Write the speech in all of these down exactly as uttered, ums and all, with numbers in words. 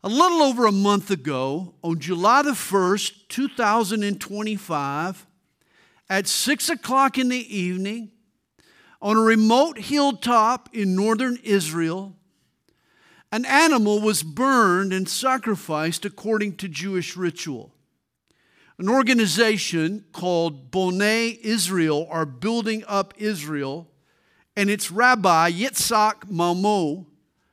A little over a month ago, on July the first, two thousand twenty-five, at six o'clock in the evening, on a remote hilltop in northern Israel, an animal was burned and sacrificed according to Jewish ritual. An organization called Bonei Israel, or Building Up Israel, and its rabbi, Yitzhak Malmo,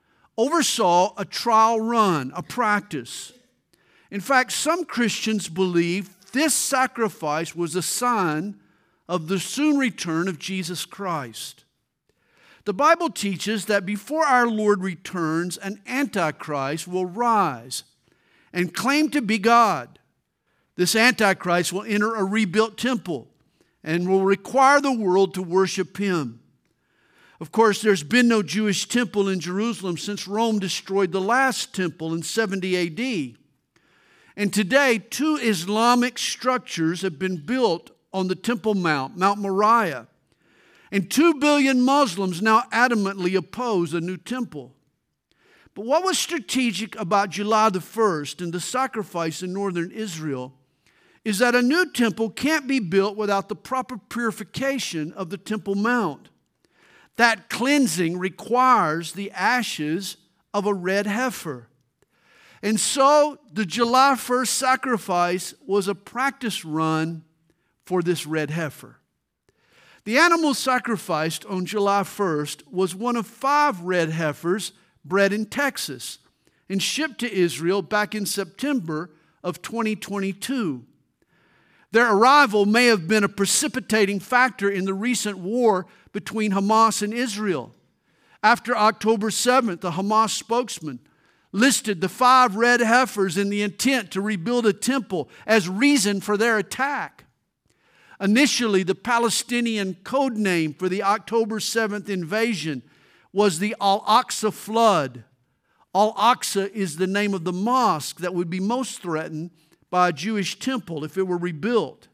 oversaw a trial run, a practice. In fact, some Christians believe this sacrifice was a sign of the soon return of Jesus Christ. The Bible teaches that before our Lord returns, an Antichrist will rise and claim to be God. This Antichrist will enter a rebuilt temple and will require the world to worship him. Of course, there's been no Jewish temple in Jerusalem since Rome destroyed the last temple in seventy A D. And today, two Islamic structures have been built on the Temple Mount, Mount Moriah. And two billion Muslims now adamantly oppose a new temple. But what was strategic about July the first and the sacrifice in northern Israel is that a new temple can't be built without the proper purification of the Temple Mount. That cleansing requires the ashes of a red heifer. And so the July first sacrifice was a practice run for this red heifer. The animal sacrificed on July first was one of five red heifers bred in Texas and shipped to Israel back in September of twenty twenty-two. Their arrival may have been a precipitating factor in the recent war between Hamas and Israel. After October seventh, a Hamas spokesman listed the five red heifers in the intent to rebuild a temple as reason for their attack. Initially, the Palestinian code name for the October seventh invasion was the Al-Aqsa flood. Al-Aqsa is the name of the mosque that would be most threatened by a Jewish temple if it were rebuilt.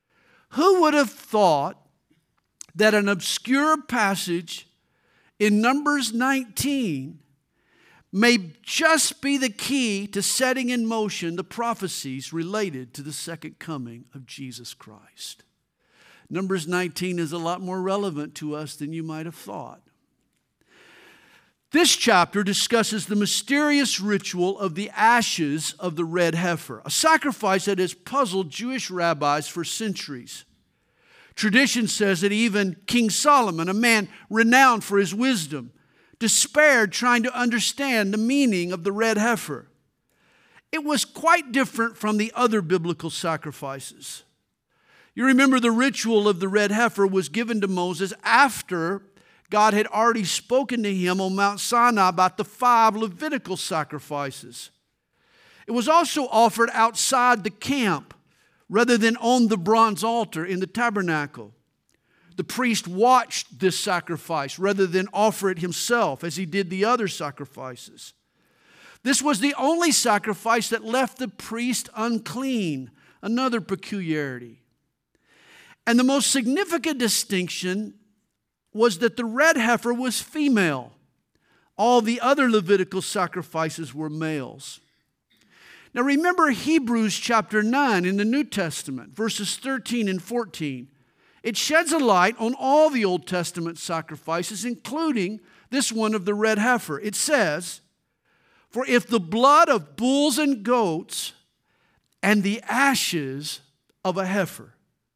Who would have thought that an obscure passage in Numbers nineteen may just be the key to setting in motion the prophecies related to the second coming of Jesus Christ? Numbers nineteen is a lot more relevant to us than you might have thought. This chapter discusses the mysterious ritual of the ashes of the red heifer, a sacrifice that has puzzled Jewish rabbis for centuries. Tradition says that even King Solomon, a man renowned for his wisdom, despaired trying to understand the meaning of the red heifer. It was quite different from the other biblical sacrifices. You remember the ritual of the red heifer was given to Moses after God had already spoken to him on Mount Sinai about the five Levitical sacrifices. It was also offered outside the camp rather than on the bronze altar in the tabernacle. The priest watched this sacrifice rather than offer it himself as he did the other sacrifices. This was the only sacrifice that left the priest unclean, another peculiarity. And the most significant distinction was that the red heifer was female. All the other Levitical sacrifices were males. Now remember Hebrews chapter nine in the New Testament, verses thirteen and fourteen. It sheds a light on all the Old Testament sacrifices, including this one of the red heifer. It says, "For if the blood of bulls and goats and the ashes of a heifer,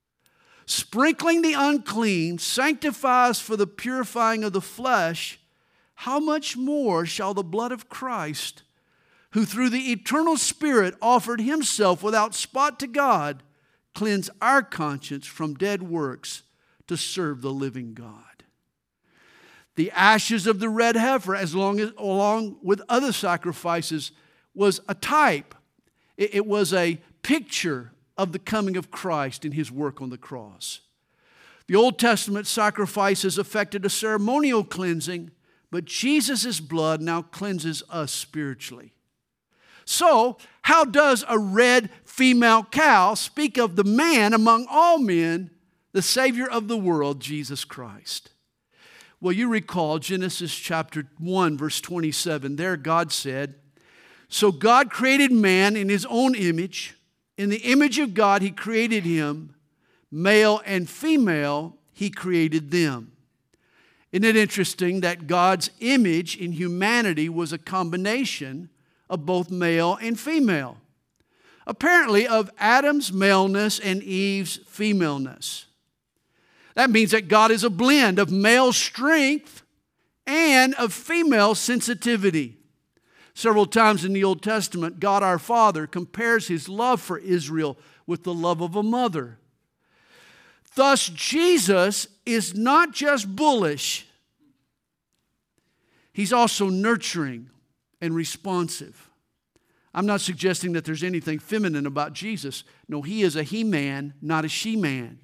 sprinkling the unclean, sanctifies for the purifying of the flesh, how much more shall the blood of Christ, who through the eternal Spirit offered himself without spot to God, cleanse our conscience from dead works to serve the living God?" The ashes of the red heifer, as long as, along with other sacrifices, was a type. It, it was a picture of the coming of Christ and his work on the cross. The Old Testament sacrifices affected a ceremonial cleansing, but Jesus' blood now cleanses us spiritually. So, how does a red female cow speak of the man among all men, the Savior of the world, Jesus Christ? Well, you recall Genesis chapter one, verse twenty-seven. There God said, So God created man in his own image. In the image of God, he created him. Male and female, he created them. Isn't it interesting that God's image in humanity was a combination of both male and female? Apparently of Adam's maleness and Eve's femaleness. That means that God is a blend of male strength and of female sensitivity. Several times in the Old Testament, God our Father compares his love for Israel with the love of a mother. Thus, Jesus is not just bullish, he's also nurturing and responsive. I'm not suggesting that there's anything feminine about Jesus. No, he is a he-man, not a she-man.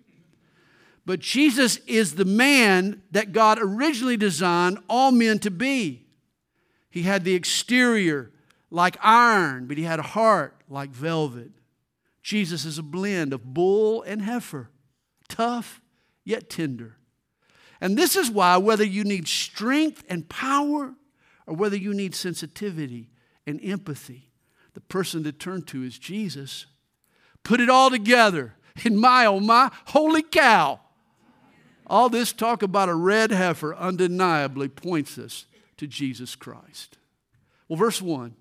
But Jesus is the man that God originally designed all men to be. He had the exterior like iron, but he had a heart like velvet. Jesus is a blend of bull and heifer, tough yet tender. And this is why whether you need strength and power or whether you need sensitivity and empathy, the person to turn to is Jesus. Put it all together. And my, oh my, holy cow. All this talk about a red heifer undeniably points us to Jesus Christ. Well, verse one.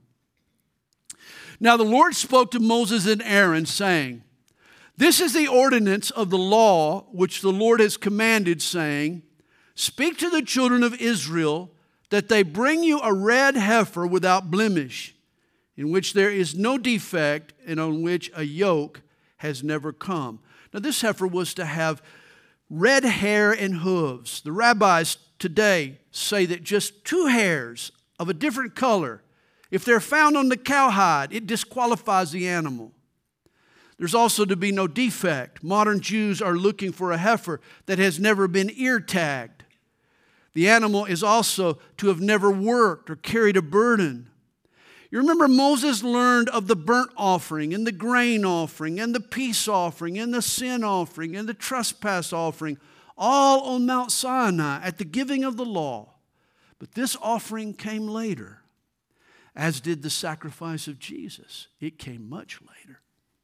Now the Lord spoke to Moses and Aaron, saying, this is the ordinance of the law which the Lord has commanded, saying, speak to the children of Israel that they bring you a red heifer without blemish, in which there is no defect and on which a yoke has never come. Now this heifer was to have red hair and hooves. The rabbis today say that just two hairs of a different color, if they're found on the cowhide, it disqualifies the animal. There's also to be no defect. Modern Jews are looking for a heifer that has never been ear tagged. The animal is also to have never worked or carried a burden. You remember Moses learned of the burnt offering and the grain offering and the peace offering and the sin offering and the trespass offering, all on Mount Sinai at the giving of the law. But this offering came later, as did the sacrifice of Jesus. It came much later.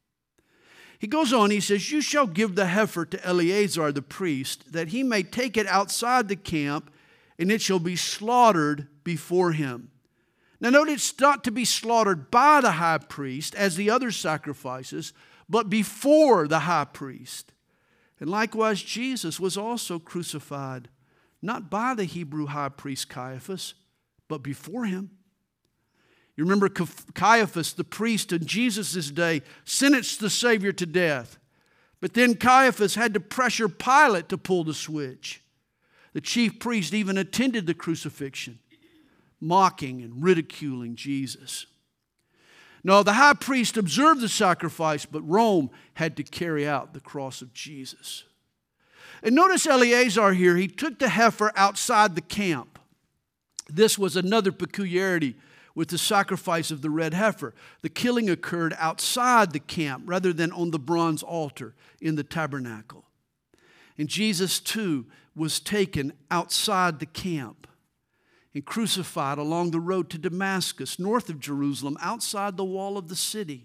He goes on, he says, you shall give the heifer to Eleazar the priest, that he may take it outside the camp, and it shall be slaughtered before him. Now note, it's not to be slaughtered by the high priest as the other sacrifices, but before the high priest. And likewise, Jesus was also crucified, not by the Hebrew high priest Caiaphas, but before him. You remember Caiaphas, the priest in Jesus' day, sentenced the Savior to death. But then Caiaphas had to pressure Pilate to pull the switch. The chief priest even attended the crucifixion, mocking and ridiculing Jesus. No, the high priest observed the sacrifice, but Rome had to carry out the cross of Jesus. And notice Eleazar here, he took the heifer outside the camp. This was another peculiarity with the sacrifice of the red heifer. The killing occurred outside the camp rather than on the bronze altar in the tabernacle. And Jesus too was taken outside the camp and crucified along the road to Damascus, north of Jerusalem, outside the wall of the city.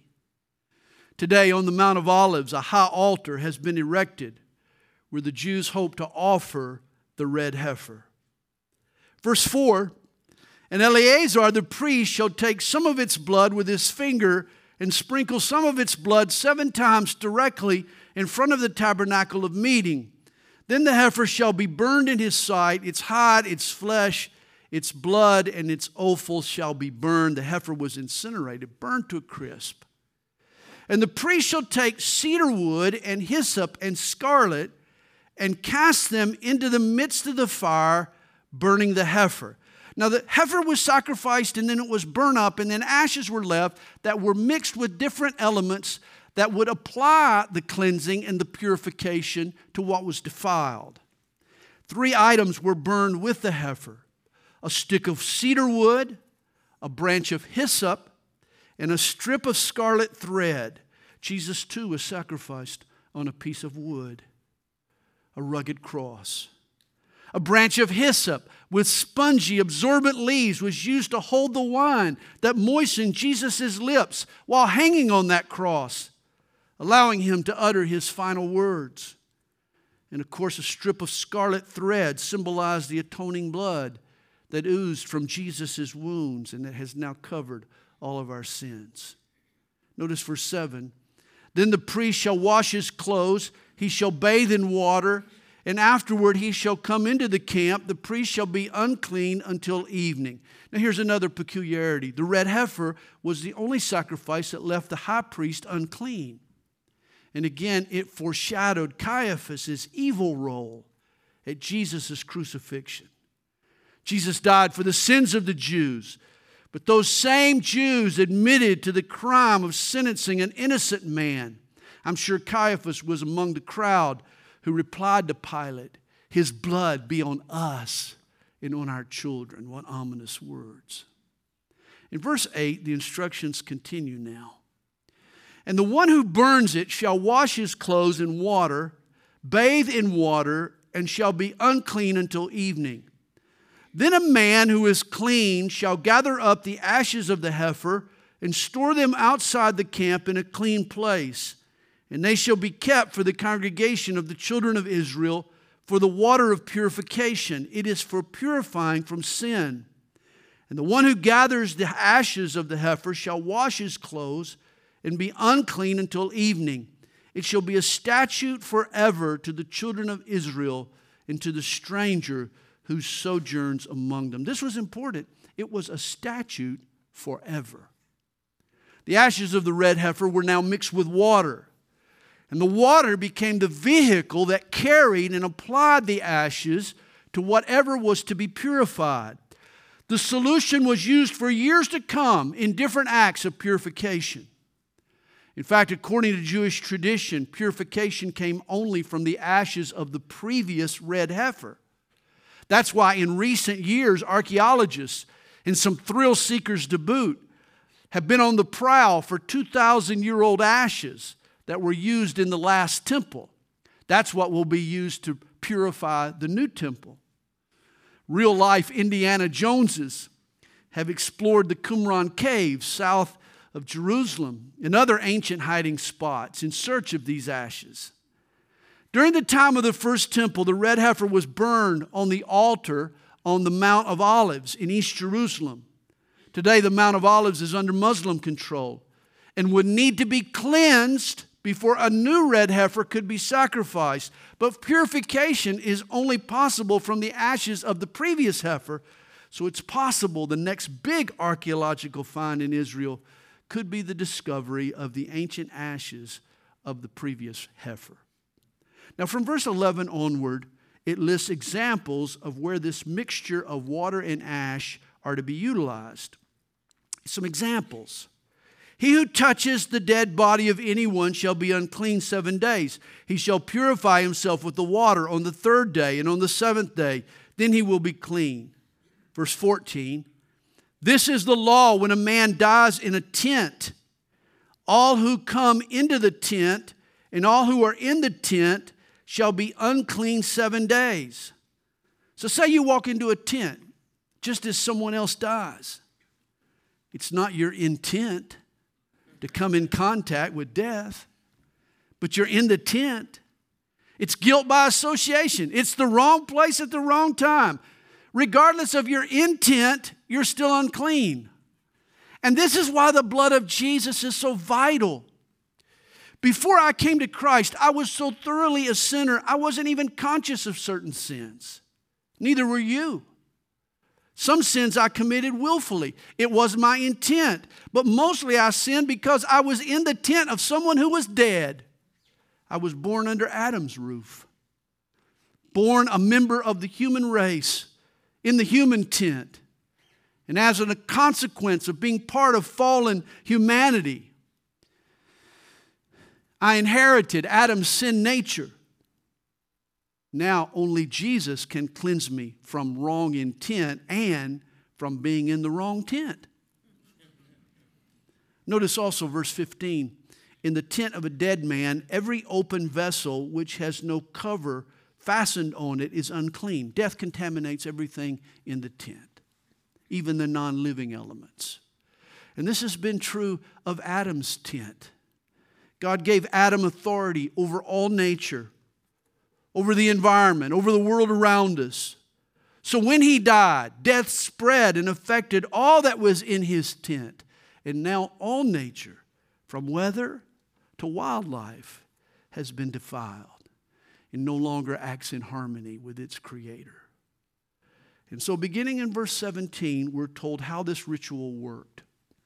Today on the Mount of Olives, a high altar has been erected where the Jews hope to offer the red heifer. Verse four, and Eleazar the priest shall take some of its blood with his finger and sprinkle some of its blood seven times directly in front of the tabernacle of meeting. Then the heifer shall be burned in his sight, its hide, its flesh, its blood, and its offal shall be burned. The heifer was incinerated, burned to a crisp. And the priest shall take cedar wood and hyssop and scarlet and cast them into the midst of the fire, burning the heifer. Now the heifer was sacrificed and then it was burned up, and then ashes were left that were mixed with different elements that would apply the cleansing and the purification to what was defiled. Three items were burned with the heifer: a stick of cedar wood, a branch of hyssop, and a strip of scarlet thread. Jesus too was sacrificed on a piece of wood, a rugged cross. A branch of hyssop with spongy, absorbent leaves was used to hold the wine that moistened Jesus' lips while hanging on that cross, allowing him to utter his final words. And of course, a strip of scarlet thread symbolized the atoning blood that oozed from Jesus' wounds and that has now covered all of our sins. Notice verse seven. Then the priest shall wash his clothes, he shall bathe in water, and afterward he shall come into the camp. The priest shall be unclean until evening. Now here's another peculiarity. The red heifer was the only sacrifice that left the high priest unclean. And again, it foreshadowed Caiaphas' evil role at Jesus' crucifixion. Jesus died for the sins of the Jews, but those same Jews admitted to the crime of sentencing an innocent man. I'm sure Caiaphas was among the crowd who replied to Pilate, "His blood be on us and on our children." What ominous words. In verse eight, the instructions continue now. And the one who burns it shall wash his clothes in water, bathe in water, and shall be unclean until evening. Then a man who is clean shall gather up the ashes of the heifer and store them outside the camp in a clean place. And they shall be kept for the congregation of the children of Israel for the water of purification. It is for purifying from sin. And the one who gathers the ashes of the heifer shall wash his clothes and be unclean until evening. It shall be a statute forever to the children of Israel and to the stranger who sojourns among them. This was important. It was a statute forever. The ashes of the red heifer were now mixed with water. And the water became the vehicle that carried and applied the ashes to whatever was to be purified. The solution was used for years to come in different acts of purification. In fact, according to Jewish tradition, purification came only from the ashes of the previous red heifer. That's why in recent years, archaeologists and some thrill seekers to boot have been on the prowl for two thousand year old ashes that were used in the last temple. That's what will be used to purify the new temple. Real-life Indiana Joneses have explored the Qumran caves south of Jerusalem and other ancient hiding spots in search of these ashes. During the time of the first temple, the red heifer was burned on the altar on the Mount of Olives in East Jerusalem. Today, the Mount of Olives is under Muslim control and would need to be cleansed before a new red heifer could be sacrificed. But purification is only possible from the ashes of the previous heifer, so it's possible the next big archaeological find in Israel could be the discovery of the ancient ashes of the previous heifer. Now, from verse eleven onward, it lists examples of where this mixture of water and ash are to be utilized. Some examples. He who touches the dead body of anyone shall be unclean seven days. He shall purify himself with the water on the third day, and on the seventh day, then he will be clean. Verse fourteen. This is the law when a man dies in a tent. All who come into the tent and all who are in the tent shall be unclean seven days. So say you walk into a tent just as someone else dies. It's not your intent to come in contact with death, but you're in the tent. It's guilt by association. It's the wrong place at the wrong time. Regardless of your intent, you're still unclean. And this is why the blood of Jesus is so vital. Before I came to Christ, I was so thoroughly a sinner, I wasn't even conscious of certain sins. Neither were you. Some sins I committed willfully. It was my intent. But mostly I sinned because I was in the tent of someone who was dead. I was born under Adam's roof. Born a member of the human race in the human tent. And as a consequence of being part of fallen humanity, I inherited Adam's sin nature. Now only Jesus can cleanse me from wrong intent and from being in the wrong tent. Notice also verse fifteen. In the tent of a dead man, every open vessel which has no cover fastened on it is unclean. Death contaminates everything in the tent, even the non-living elements. And this has been true of Adam's tent. God gave Adam authority over all nature, over the environment, over the world around us. So when he died, death spread and affected all that was in his tent. And now all nature, from weather to wildlife, has been defiled and no longer acts in harmony with its creator. And so beginning in verse seventeen, we're told how this ritual worked.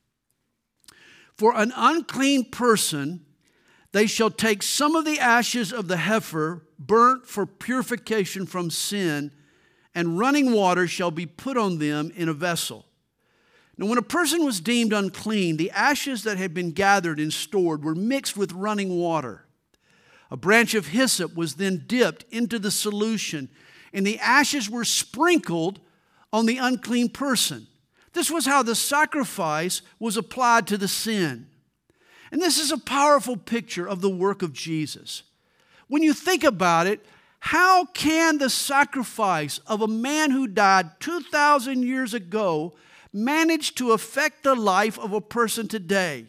For an unclean person, they shall take some of the ashes of the heifer burnt for purification from sin, and running water shall be put on them in a vessel. Now, when a person was deemed unclean, the ashes that had been gathered and stored were mixed with running water. A branch of hyssop was then dipped into the solution, and the ashes were sprinkled on the unclean person. This was how the sacrifice was applied to the sin. And this is a powerful picture of the work of Jesus. When you think about it, how can the sacrifice of a man who died two thousand years ago manage to affect the life of a person today?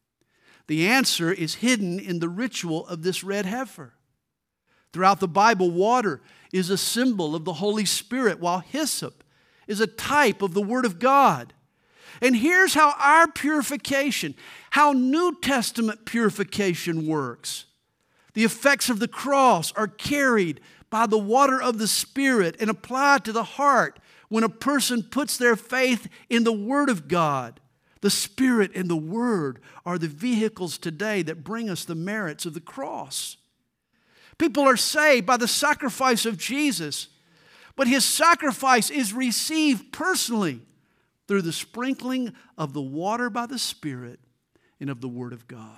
The answer is hidden in the ritual of this red heifer. Throughout the Bible, water is a symbol of the Holy Spirit, while hyssop is a type of the Word of God. And here's how our purification, how New Testament purification works. The effects of the cross are carried by the water of the Spirit and applied to the heart when a person puts their faith in the Word of God. The Spirit and the Word are the vehicles today that bring us the merits of the cross. People are saved by the sacrifice of Jesus, but His sacrifice is received personally through the sprinkling of the water by the Spirit and of the Word of God.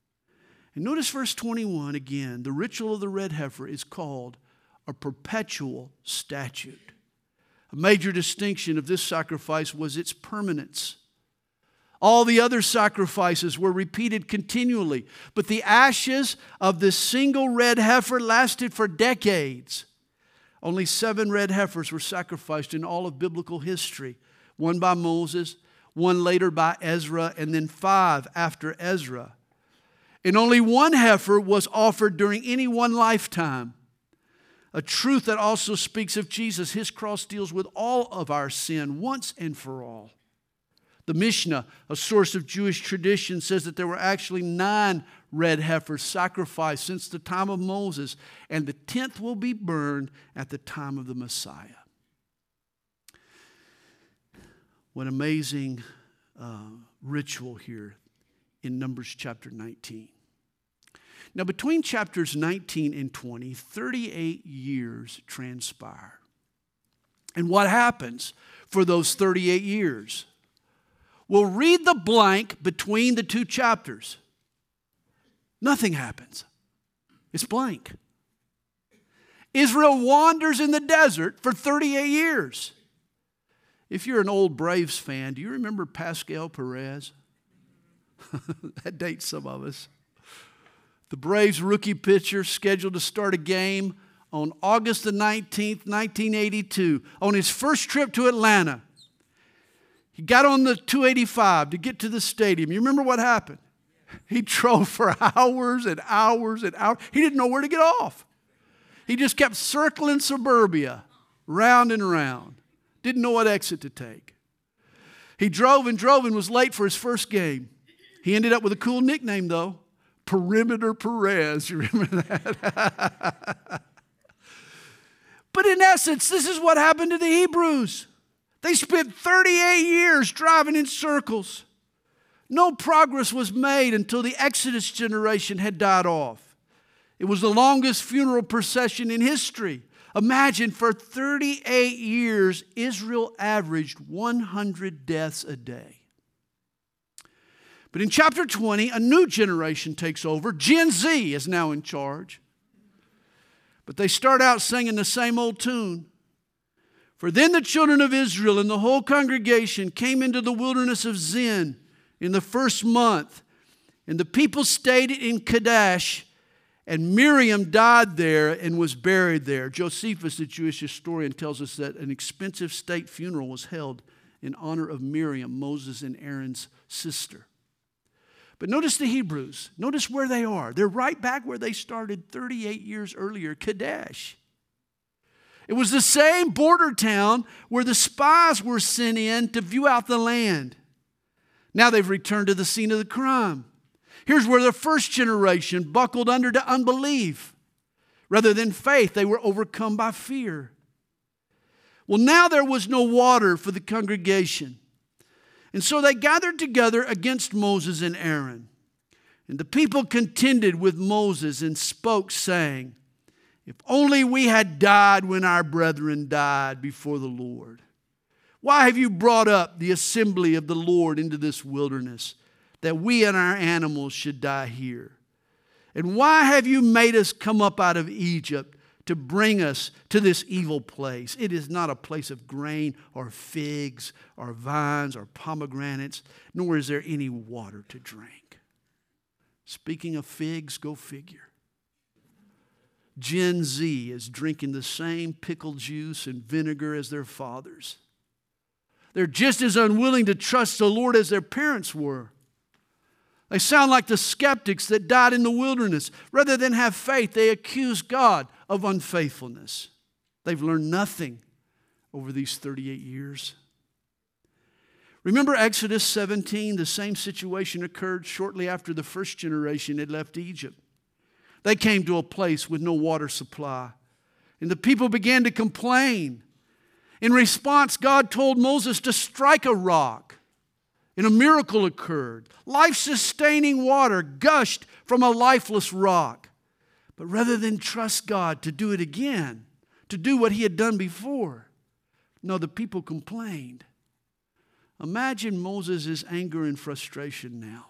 And notice verse twenty-one again. The ritual of the red heifer is called a perpetual statute. A major distinction of this sacrifice was its permanence. All the other sacrifices were repeated continually, but the ashes of this single red heifer lasted for decades. Only seven red heifers were sacrificed in all of biblical history. One by Moses, one later by Ezra, and then five after Ezra. And only one heifer was offered during any one lifetime. A truth that also speaks of Jesus. His cross deals with all of our sin once and for all. The Mishnah, a source of Jewish tradition, says that there were actually nine red heifers sacrificed since the time of Moses, and the tenth will be burned at the time of the Messiah. What amazing uh, ritual here in Numbers chapter nineteen. Now, between chapters nineteen and twenty, thirty-eight years transpire. And what happens for those thirty-eight years? We'll read the blank between the two chapters. Nothing happens. It's blank. Israel wanders in the desert for thirty-eight years. If you're an old Braves fan, do you remember Pascal Perez? That dates some of us. The Braves rookie pitcher scheduled to start a game on August the nineteenth, nineteen eighty-two, on his first trip to Atlanta. He got on the two eighty-five to get to the stadium. You remember what happened? He drove for hours and hours and hours. He didn't know where to get off. He just kept circling suburbia, round and round. Didn't know what exit to take. He drove and drove and was late for his first game. He ended up with a cool nickname, though. Perimeter Perez. You remember that? But in essence, this is what happened to the Hebrews. They spent thirty-eight years driving in circles. No progress was made until the Exodus generation had died off. It was the longest funeral procession in history. Imagine, for thirty-eight years, Israel averaged one hundred deaths a day. But in chapter twenty, a new generation takes over. Gen Z is now in charge. But they start out singing the same old tune. For then the children of Israel and the whole congregation came into the wilderness of Zin in the first month. And the people stayed in Kadesh. And Miriam died there and was buried there. Josephus, the Jewish historian, tells us that an expensive state funeral was held in honor of Miriam, Moses and Aaron's sister. But notice the Hebrews. Notice where they are. They're right back where they started thirty-eight years earlier, Kadesh. It was the same border town where the spies were sent in to view out the land. Now they've returned to the scene of the crime. Here's where the first generation buckled under to unbelief. Rather than faith, they were overcome by fear. Well, now there was no water for the congregation. And so they gathered together against Moses and Aaron. And the people contended with Moses and spoke, saying, if only we had died when our brethren died before the Lord. Why have you brought up the assembly of the Lord into this wilderness, that we and our animals should die here? And why have you made us come up out of Egypt to bring us to this evil place? It is not a place of grain or figs or vines or pomegranates, nor is there any water to drink. Speaking of figs, go figure. Gen Z is drinking the same pickle juice and vinegar as their fathers. They're just as unwilling to trust the Lord as their parents were. They sound like the skeptics that died in the wilderness. Rather than have faith, they accuse God of unfaithfulness. They've learned nothing over these thirty-eight years. Remember Exodus seventeen? The same situation occurred shortly after the first generation had left Egypt. They came to a place with no water supply, and the people began to complain. In response, God told Moses to strike a rock, and a miracle occurred. Life-sustaining water gushed from a lifeless rock. But rather than trust God to do it again, to do what he had done before, no, the people complained. Imagine Moses' anger and frustration now.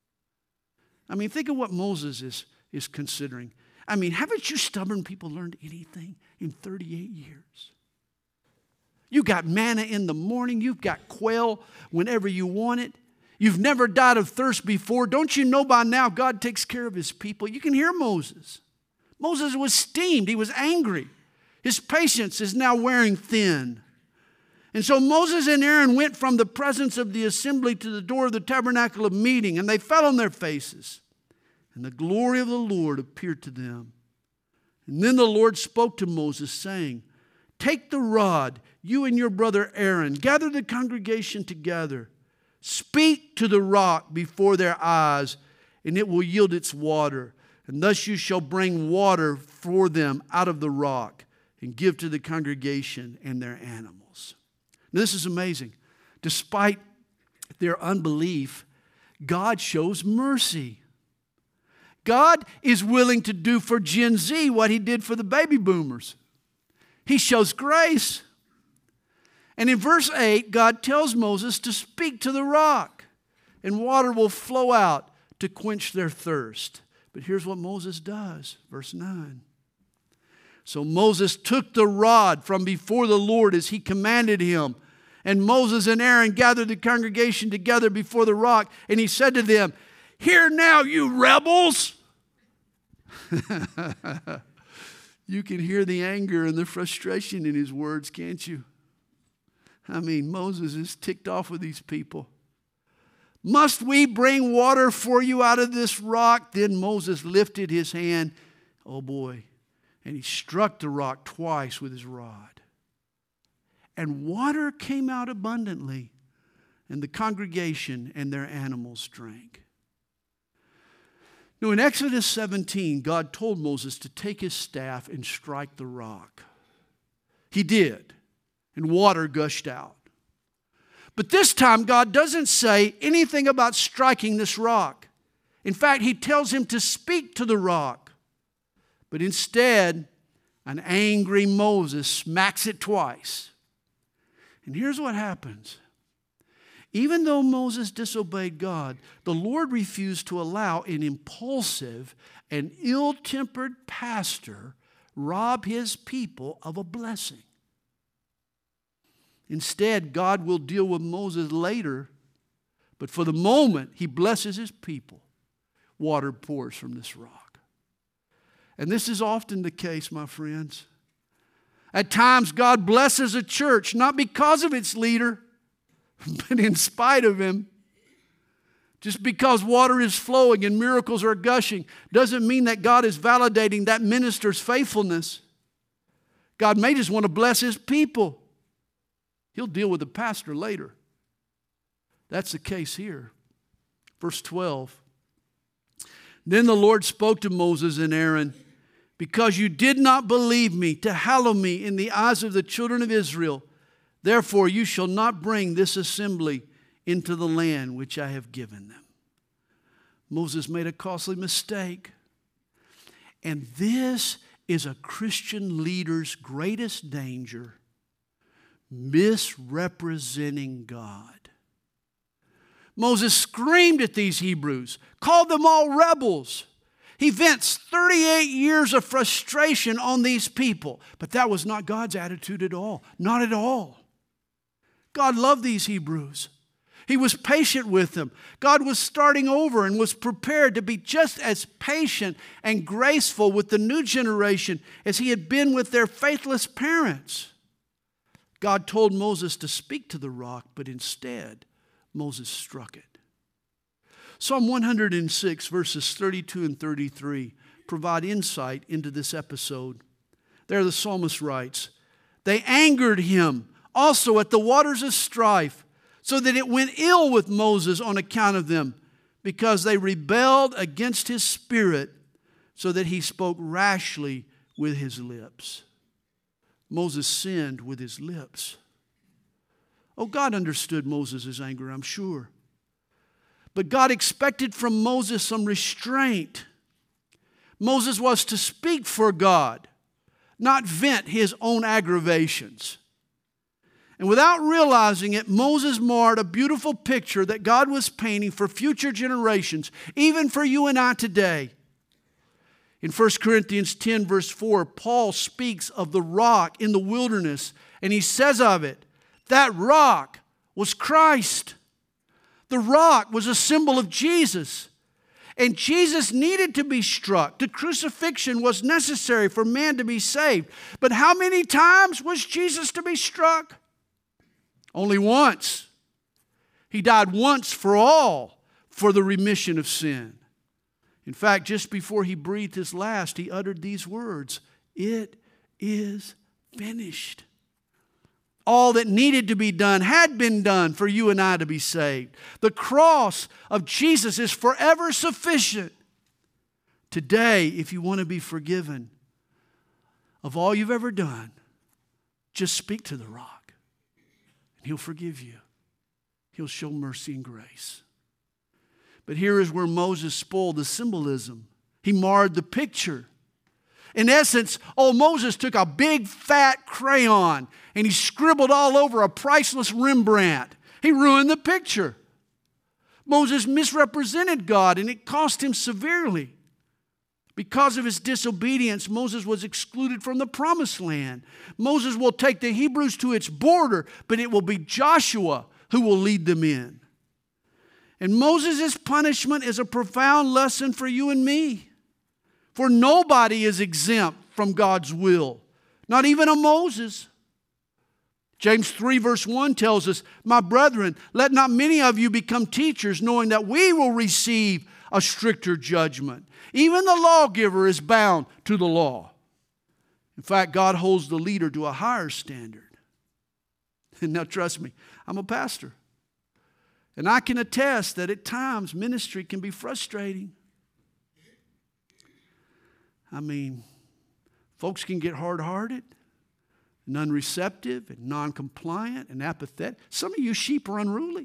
I mean, think of what Moses is, is considering. I mean, haven't you stubborn people learned anything in thirty-eight years? You got manna in the morning. You've got quail whenever you want it. You've never died of thirst before. Don't you know by now God takes care of his people? You can hear Moses. Moses was steamed. He was angry. His patience is now wearing thin. And so Moses and Aaron went from the presence of the assembly to the door of the tabernacle of meeting, and they fell on their faces. And the glory of the Lord appeared to them. And then the Lord spoke to Moses, saying, take the rod, you and your brother Aaron, gather the congregation together. Speak to the rock before their eyes, and it will yield its water. And thus you shall bring water for them out of the rock, and give to the congregation and their animals. Now, this is amazing. Despite their unbelief, God shows mercy. God is willing to do for Gen Z what he did for the baby boomers. He shows grace. And in verse eight, God tells Moses to speak to the rock, and water will flow out to quench their thirst. But here's what Moses does, verse nine. So Moses took the rod from before the Lord as he commanded him. And Moses and Aaron gathered the congregation together before the rock, and he said to them, hear now, you rebels. You can hear the anger and the frustration in his words, can't you? I mean, Moses is ticked off with these people. Must we bring water for you out of this rock? Then Moses lifted his hand, oh boy, and he struck the rock twice with his rod. And water came out abundantly, and the congregation and their animals drank. Now, in Exodus seventeen, God told Moses to take his staff and strike the rock. He did, and water gushed out. But this time, God doesn't say anything about striking this rock. In fact, he tells him to speak to the rock. But instead, an angry Moses smacks it twice. And here's what happens. Even though Moses disobeyed God, the Lord refused to allow an impulsive and ill-tempered pastor rob his people of a blessing. Instead, God will deal with Moses later, but for the moment, he blesses his people. Water pours from this rock. And this is often the case, my friends. At times, God blesses a church, not because of its leader, but in spite of him. Just because water is flowing and miracles are gushing doesn't mean that God is validating that minister's faithfulness. God may just want to bless his people. He'll deal with the pastor later. That's the case here. Verse twelve. Then the Lord spoke to Moses and Aaron, because you did not believe me to hallow me in the eyes of the children of Israel, therefore you shall not bring this assembly into the land which I have given them. Moses made a costly mistake. And this is a Christian leader's greatest danger: misrepresenting God. Moses screamed at these Hebrews, called them all rebels. He vents thirty-eight years of frustration on these people. But that was not God's attitude at all. Not at all. God loved these Hebrews. He was patient with them. God was starting over and was prepared to be just as patient and graceful with the new generation as he had been with their faithless parents. God told Moses to speak to the rock, but instead, Moses struck it. Psalm one hundred six, verses thirty-two and thirty-three provide insight into this episode. There the psalmist writes, "They angered him also at the waters of strife, so that it went ill with Moses on account of them, because they rebelled against his spirit, so that he spoke rashly with his lips." Moses sinned with his lips. Oh, God understood Moses' anger, I'm sure. But God expected from Moses some restraint. Moses was to speak for God, not vent his own aggravations. And without realizing it, Moses marred a beautiful picture that God was painting for future generations, even for you and I today. In First Corinthians ten, verse four, Paul speaks of the rock in the wilderness, and he says of it, that rock was Christ. The rock was a symbol of Jesus. And Jesus needed to be struck. The crucifixion was necessary for man to be saved. But how many times was Jesus to be struck? Only once. He died once for all for the remission of sin. In fact, just before he breathed his last, he uttered these words, "It is finished." All that needed to be done had been done for you and I to be saved. The cross of Jesus is forever sufficient. Today, if you want to be forgiven of all you've ever done, just speak to the rock, and he'll forgive you. He'll show mercy and grace. But here is where Moses spoiled the symbolism. He marred the picture. In essence, old Moses took a big fat crayon and he scribbled all over a priceless Rembrandt. He ruined the picture. Moses misrepresented God, and it cost him severely. Because of his disobedience, Moses was excluded from the promised land. Moses will take the Hebrews to its border, but it will be Joshua who will lead them in. And Moses' punishment is a profound lesson for you and me. For nobody is exempt from God's will, not even a Moses. James three verse one tells us, "My brethren, let not many of you become teachers, knowing that we will receive a stricter judgment. Even the lawgiver is bound to the law." In fact, God holds the leader to a higher standard. And now trust me, I'm a pastor. And I can attest that at times ministry can be frustrating. I mean, folks can get hard-hearted and unreceptive and non-compliant and apathetic. Some of you sheep are unruly.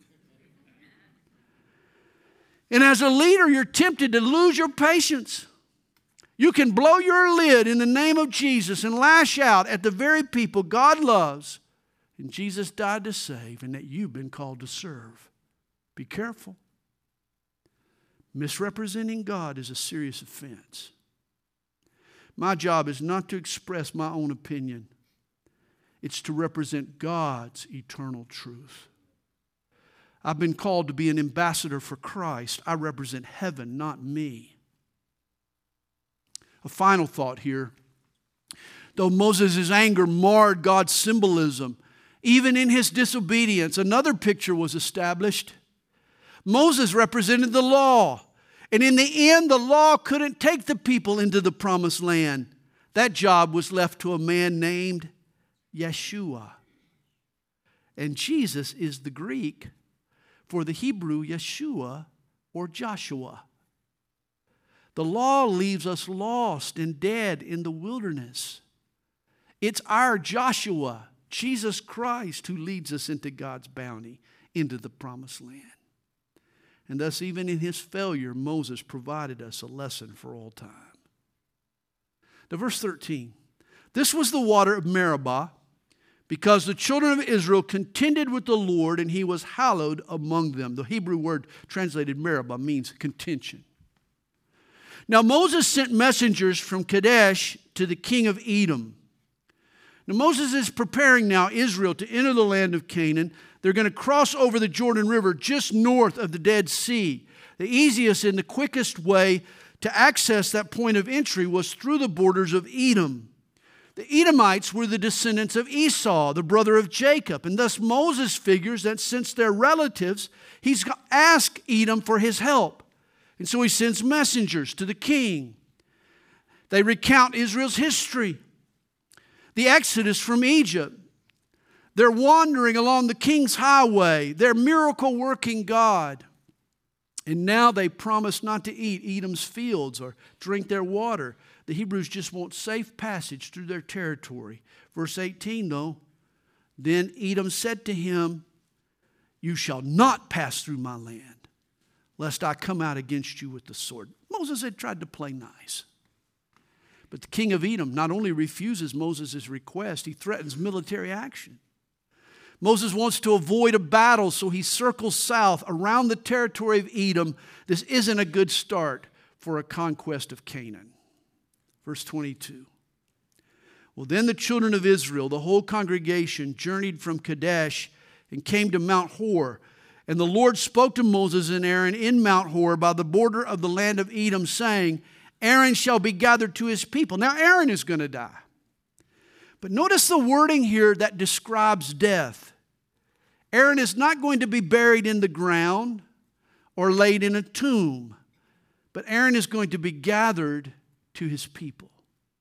And as a leader, you're tempted to lose your patience. You can blow your lid in the name of Jesus and lash out at the very people God loves and Jesus died to save and that you've been called to serve. Be careful. Misrepresenting God is a serious offense. My job is not to express my own opinion. It's to represent God's eternal truth. I've been called to be an ambassador for Christ. I represent heaven, not me. A final thought here. Though Moses' anger marred God's symbolism, even in his disobedience, another picture was established. Moses represented the law. And in the end, the law couldn't take the people into the promised land. That job was left to a man named Yeshua. And Jesus is the Greek for the Hebrew Yeshua or Joshua. The law leaves us lost and dead in the wilderness. It's our Joshua, Jesus Christ, who leads us into God's bounty, into the promised land. And thus, even in his failure, Moses provided us a lesson for all time. Now, verse thirteen. This was the water of Meribah, because the children of Israel contended with the Lord, and he was hallowed among them. The Hebrew word translated Meribah means contention. Now, Moses sent messengers from Kadesh to the king of Edom. Now, Moses is preparing now Israel to enter the land of Canaan. They're going to cross over the Jordan River just north of the Dead Sea. The easiest and the quickest way to access that point of entry was through the borders of Edom. The Edomites were the descendants of Esau, the brother of Jacob. And thus Moses figures that since they're relatives, he's asked Edom for his help. And so he sends messengers to the king. They recount Israel's history. The exodus from Egypt. They're wandering along the king's highway. They're miracle-working God. And now they promise not to eat Edom's fields or drink their water. The Hebrews just want safe passage through their territory. Verse eighteen, though, then Edom said to him, you shall not pass through my land, lest I come out against you with the sword. Moses had tried to play nice. But the king of Edom not only refuses Moses' request, he threatens military action. Moses wants to avoid a battle, so he circles south around the territory of Edom. This isn't a good start for a conquest of Canaan. Verse twenty-two. Well, then the children of Israel, the whole congregation, journeyed from Kadesh and came to Mount Hor. And the Lord spoke to Moses and Aaron in Mount Hor by the border of the land of Edom, saying, Aaron shall be gathered to his people. Now Aaron is going to die. But notice the wording here that describes death. Aaron is not going to be buried in the ground or laid in a tomb, but Aaron is going to be gathered to his people.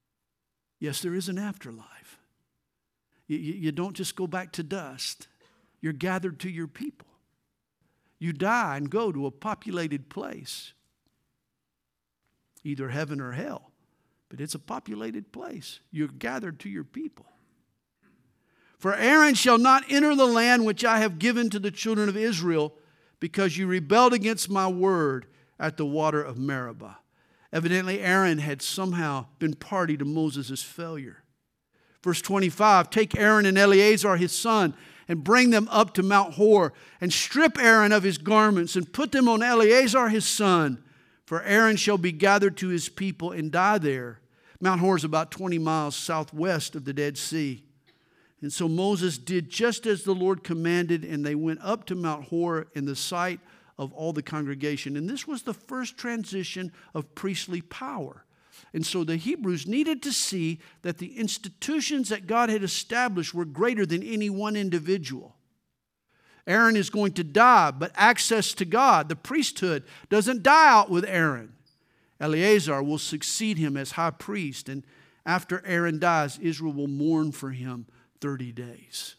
Yes, there is an afterlife. You, you, you don't just go back to dust. You're gathered to your people. You die and go to a populated place, either heaven or hell. But it's a populated place. You're gathered to your people. For Aaron shall not enter the land which I have given to the children of Israel, because you rebelled against my word at the water of Meribah. Evidently, Aaron had somehow been party to Moses' failure. Verse twenty-five, take Aaron and Eleazar his son, and bring them up to Mount Hor, and strip Aaron of his garments, and put them on Eleazar his son. For Aaron shall be gathered to his people and die there. Mount Hor is about twenty miles southwest of the Dead Sea. And so Moses did just as the Lord commanded, and they went up to Mount Hor in the sight of all the congregation. And this was the first transition of priestly power. And so the Hebrews needed to see that the institutions that God had established were greater than any one individual. Aaron is going to die, but access to God, the priesthood, doesn't die out with Aaron. Eleazar will succeed him as high priest, and after Aaron dies, Israel will mourn for him thirty days.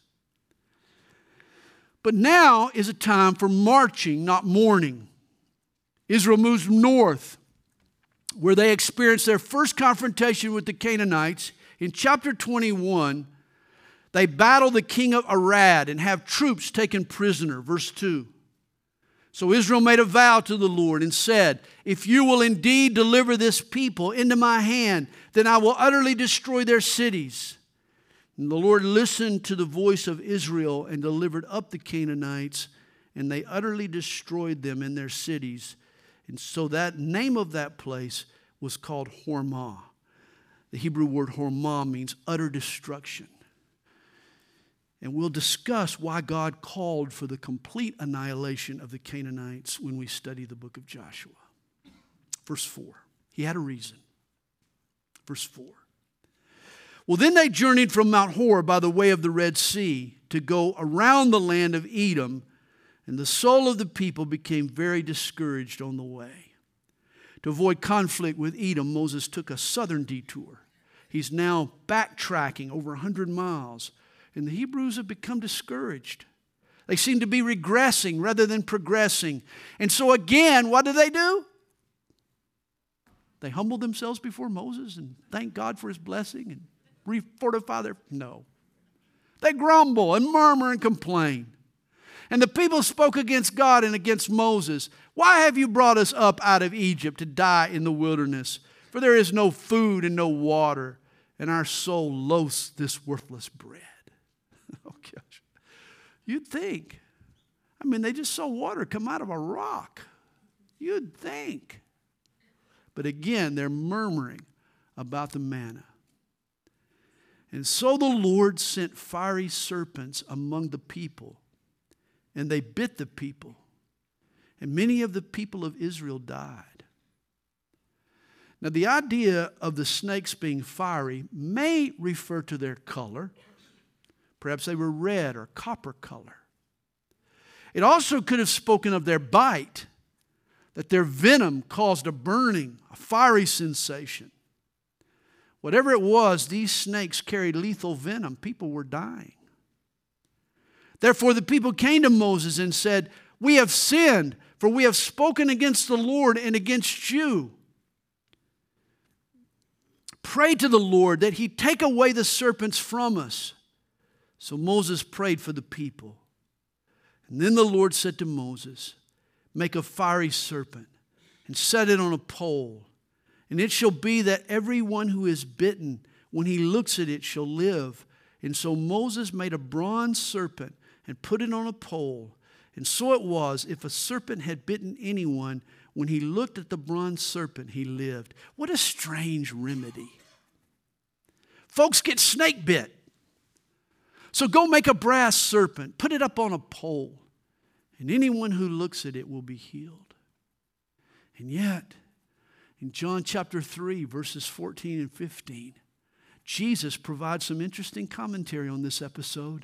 But now is a time for marching, not mourning. Israel moves north, where they experience their first confrontation with the Canaanites. In chapter twenty-one, they battle the king of Arad and have troops taken prisoner. Verse two. So Israel made a vow to the Lord and said, if you will indeed deliver this people into my hand, then I will utterly destroy their cities. And the Lord listened to the voice of Israel and delivered up the Canaanites, and they utterly destroyed them in their cities. And so that name of that place was called Hormah. The Hebrew word Hormah means utter destruction. And we'll discuss why God called for the complete annihilation of the Canaanites when we study the book of Joshua. Verse four, he had a reason. Verse four. Well, then they journeyed from Mount Hor by the way of the Red Sea to go around the land of Edom, and the soul of the people became very discouraged on the way. To avoid conflict with Edom, Moses took a southern detour. He's now backtracking over one hundred miles, and the Hebrews have become discouraged. They seem to be regressing rather than progressing. And so again, what do they do? They humble themselves before Moses and thank God for his blessing and refortify their... No. They grumble and murmur and complain. And the people spoke against God and against Moses. Why have you brought us up out of Egypt to die in the wilderness? For there is no food and no water, and our soul loathes this worthless bread. Oh, gosh. You'd think. I mean, they just saw water come out of a rock. You'd think. But again, they're murmuring about the manna. And so the Lord sent fiery serpents among the people, and they bit the people, and many of the people of Israel died. Now, the idea of the snakes being fiery may refer to their color. Perhaps they were red or copper color. It also could have spoken of their bite, that their venom caused a burning, a fiery sensation. Whatever it was, these snakes carried lethal venom. People were dying. Therefore, the people came to Moses and said, "We have sinned, for we have spoken against the Lord and against you. Pray to the Lord that he take away the serpents from us." So Moses prayed for the people. And then the Lord said to Moses, "Make a fiery serpent and set it on a pole. And it shall be that everyone who is bitten, when he looks at it, shall live." And so Moses made a bronze serpent and put it on a pole. And so it was, if a serpent had bitten anyone, when he looked at the bronze serpent, he lived. What a strange remedy. Folks get snake bit. So go make a brass serpent, put it up on a pole, and anyone who looks at it will be healed. And yet, in John chapter three, verses fourteen and fifteen, Jesus provides some interesting commentary on this episode.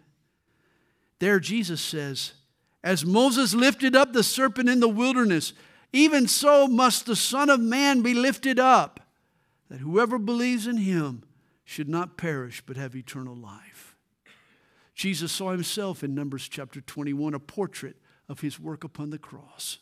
There Jesus says, "As Moses lifted up the serpent in the wilderness, even so must the Son of Man be lifted up, that whoever believes in him should not perish but have eternal life." Jesus saw himself in Numbers chapter twenty-one, a portrait of his work upon the cross.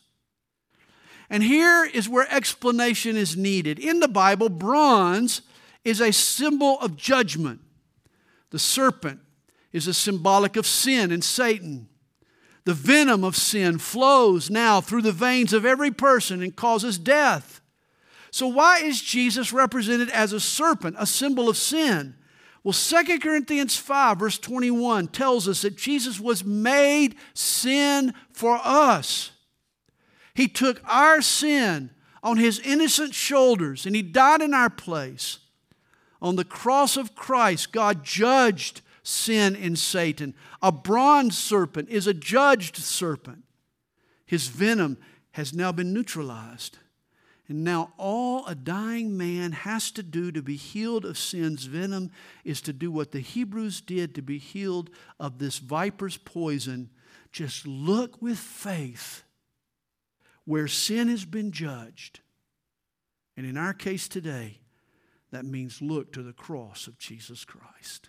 And here is where explanation is needed. In the Bible, bronze is a symbol of judgment. The serpent is a symbolic of sin and Satan. The venom of sin flows now through the veins of every person and causes death. So why is Jesus represented as a serpent, a symbol of sin? Well, Second Corinthians five, verse twenty-one tells us that Jesus was made sin for us. He took our sin on his innocent shoulders, and he died in our place. On the cross of Christ, God judged sin and Satan. A bronze serpent is a judged serpent. His venom has now been neutralized. And now all a dying man has to do to be healed of sin's venom is to do what the Hebrews did to be healed of this viper's poison. Just look with faith where sin has been judged. And in our case today, that means look to the cross of Jesus Christ.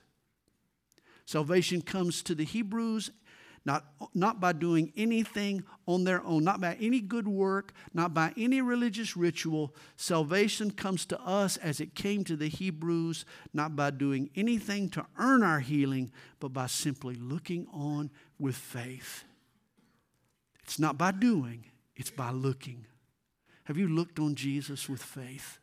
Salvation comes to the Hebrews Not, not by doing anything on their own, not by any good work, not by any religious ritual. Salvation comes to us as it came to the Hebrews, not by doing anything to earn our healing, but by simply looking on with faith. It's not by doing, it's by looking. Have you looked on Jesus with faith?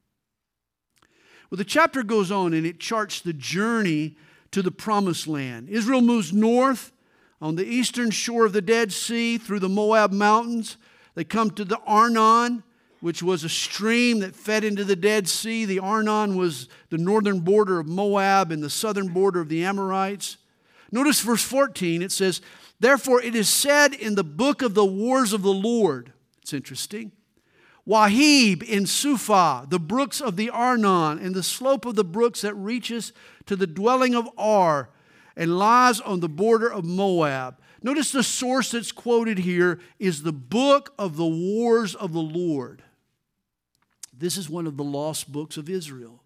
Well, the chapter goes on and it charts the journey to the promised land. Israel moves north on the eastern shore of the Dead Sea through the Moab mountains. They come to the Arnon, which was a stream that fed into the Dead Sea. The Arnon was the northern border of Moab and the southern border of the Amorites. Notice verse fourteen, it says, "Therefore it is said in the book of the wars of the Lord." It's interesting. Wahib in Suphah, the brooks of the Arnon, and the slope of the brooks that reaches to the dwelling of Ar, and lies on the border of Moab. Notice the source that's quoted here is the book of the wars of the Lord. This is one of the lost books of Israel.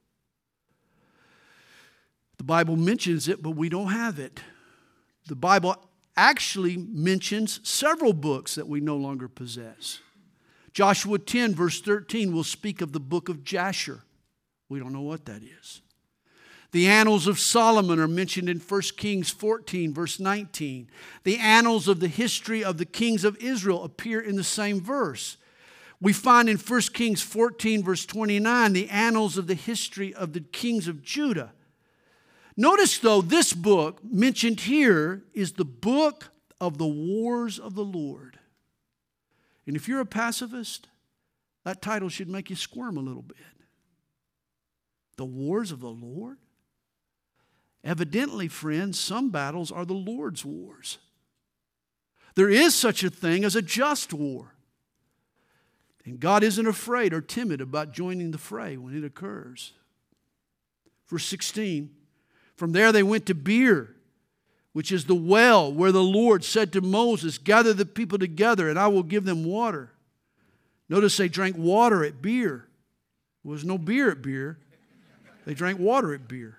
The Bible mentions it, but we don't have it. The Bible actually mentions several books that we no longer possess. Joshua ten, verse thirteen, will speak of the book of Jasher. We don't know what that is. The annals of Solomon are mentioned in First Kings fourteen, verse nineteen. The annals of the history of the kings of Israel appear in the same verse. We find in First Kings fourteen, verse twenty-nine, the annals of the history of the kings of Judah. Notice, though, this book mentioned here is the book of the wars of the Lord. And if you're a pacifist, that title should make you squirm a little bit. The wars of the Lord? Evidently, friends, some battles are the Lord's wars. There is such a thing as a just war. And God isn't afraid or timid about joining the fray when it occurs. Verse sixteen, from there they went to Beer, which is the well where the Lord said to Moses, gather the people together and I will give them water. Notice they drank water at Beer. There was no beer at Beer. They drank water at Beer.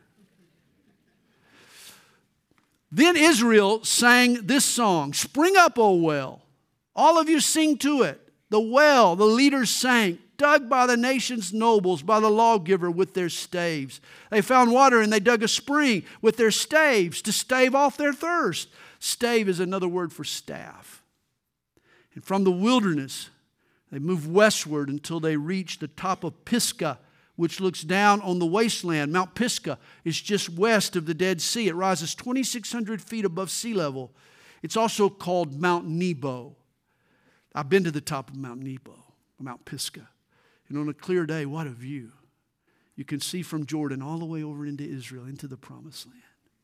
Then Israel sang this song, spring up, O well. All of you sing to it. The well, the leaders sank, dug by the nation's nobles, by the lawgiver with their staves. They found water and they dug a spring with their staves to stave off their thirst. Stave is another word for staff. And from the wilderness, they moved westward until they reached the top of Pisgah, which looks down on the wasteland. Mount Pisgah is just west of the Dead Sea. It rises twenty-six hundred feet above sea level. It's also called Mount Nebo. I've been to the top of Mount Nebo, Mount Pisgah. And on a clear day, what a view. You can see from Jordan all the way over into Israel, into the Promised Land.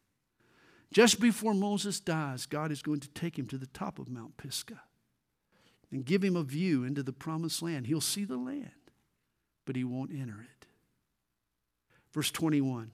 Just before Moses dies, God is going to take him to the top of Mount Pisgah and give him a view into the Promised Land. He'll see the land, but he won't enter it. Verse twenty-one.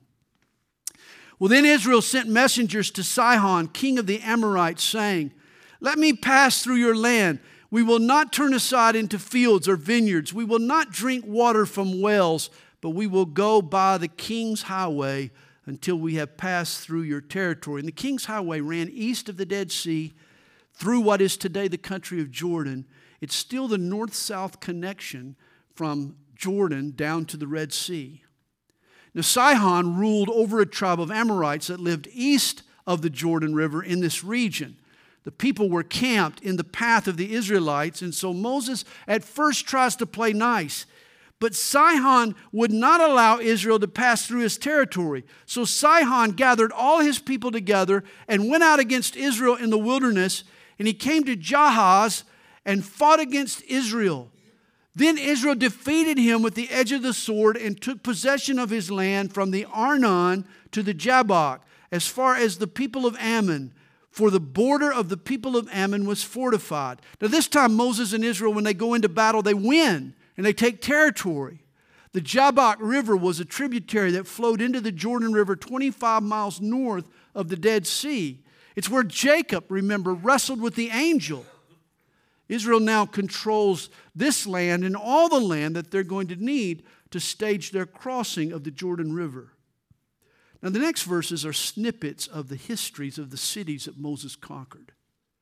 Well, then Israel sent messengers to Sihon, king of the Amorites, saying, let me pass through your land. We will not turn aside into fields or vineyards. We will not drink water from wells, but we will go by the king's highway until we have passed through your territory. And the king's highway ran east of the Dead Sea through what is today the country of Jordan. It's still the north-south connection from Jordan down to the Red Sea. Now, Sihon ruled over a tribe of Amorites that lived east of the Jordan River in this region. The people were camped in the path of the Israelites, and so Moses at first tries to play nice. But Sihon would not allow Israel to pass through his territory. So Sihon gathered all his people together and went out against Israel in the wilderness, and he came to Jahaz and fought against Israel. Then Israel defeated him with the edge of the sword and took possession of his land from the Arnon to the Jabbok, as far as the people of Ammon. For the border of the people of Ammon was fortified. Now this time Moses and Israel, when they go into battle, they win and they take territory. The Jabbok River was a tributary that flowed into the Jordan River twenty-five miles north of the Dead Sea. It's where Jacob, remember, wrestled with the angel. Israel now controls this land and all the land that they're going to need to stage their crossing of the Jordan River. Now, the next verses are snippets of the histories of the cities that Moses conquered.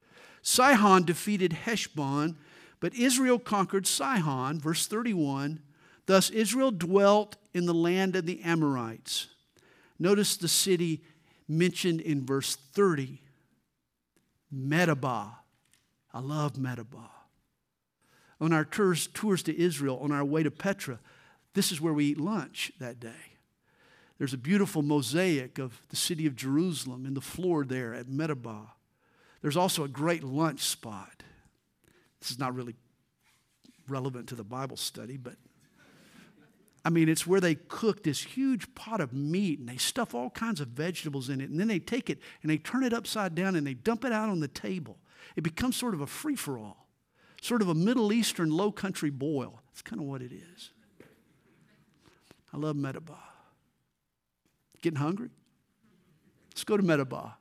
Sihon defeated Heshbon, but Israel conquered Sihon. Verse thirty-one, thus Israel dwelt in the land of the Amorites. Notice the city mentioned in verse thirty, Medeba. I love Medeba. On our tours, tours to Israel, on our way to Petra, this is where we eat lunch that day. There's a beautiful mosaic of the city of Jerusalem in the floor there at Medeba. There's also a great lunch spot. This is not really relevant to the Bible study, but I mean, it's where they cook this huge pot of meat and they stuff all kinds of vegetables in it, and then they take it and they turn it upside down and they dump it out on the table. It becomes sort of a free-for-all, sort of a Middle Eastern low country boil. That's kind of what it is. I love Medeba. Getting hungry? Let's go to Medeba.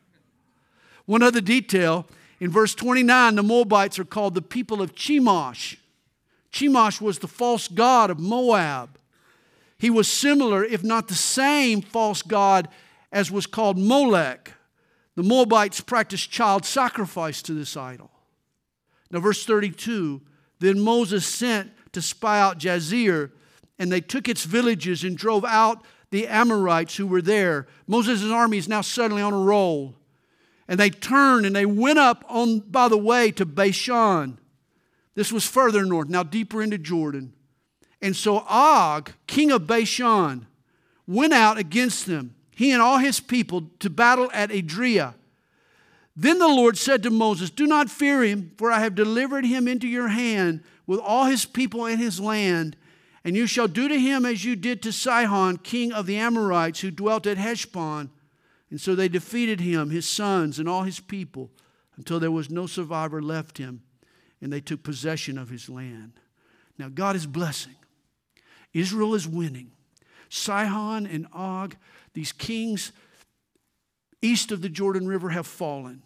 One other detail, in verse twenty-nine, the Moabites are called the people of Chemosh. Chemosh was the false god of Moab. He was similar, if not the same, false god as was called Molech. The Moabites practiced child sacrifice to this idol. Now, verse thirty-two, then Moses sent to spy out Jazer, and they took its villages and drove out the Amorites who were there. Moses' army is now suddenly on a roll. And they turned and they went up on by the way to Bashan. This was further north, now deeper into Jordan. And so Og, king of Bashan, went out against them, he and all his people, to battle at Adria. Then the Lord said to Moses, do not fear him, for I have delivered him into your hand with all his people and his land. And you shall do to him as you did to Sihon, king of the Amorites, who dwelt at Heshbon. And so they defeated him, his sons, and all his people, until there was no survivor left him, and they took possession of his land. Now God is blessing. Israel is winning. Sihon and Og, these kings east of the Jordan River, have fallen.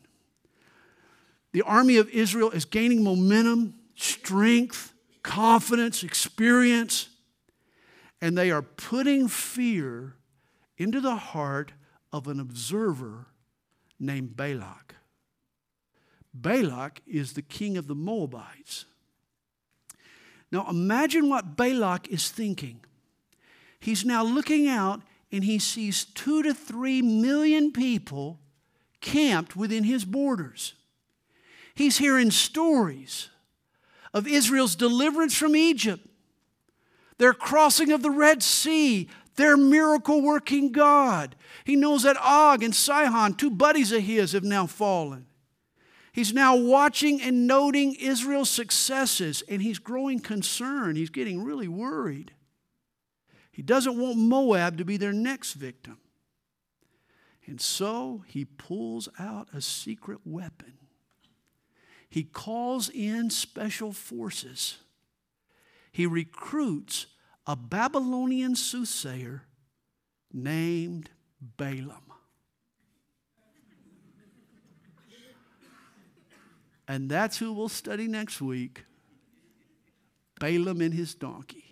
The army of Israel is gaining momentum, strength, confidence, experience, and they are putting fear into the heart of an observer named Balak. Balak is the king of the Moabites. Now imagine what Balak is thinking. He's now looking out and he sees two to three million people camped within his borders. He's hearing stories of Israel's deliverance from Egypt, their crossing of the Red Sea, their miracle-working God. He knows that Og and Sihon, two buddies of his, have now fallen. He's now watching and noting Israel's successes, and he's growing concerned. He's getting really worried. He doesn't want Moab to be their next victim. And so he pulls out a secret weapon. He calls in special forces. He recruits a Babylonian soothsayer named Balaam. And that's who we'll study next week. Balaam and his donkey.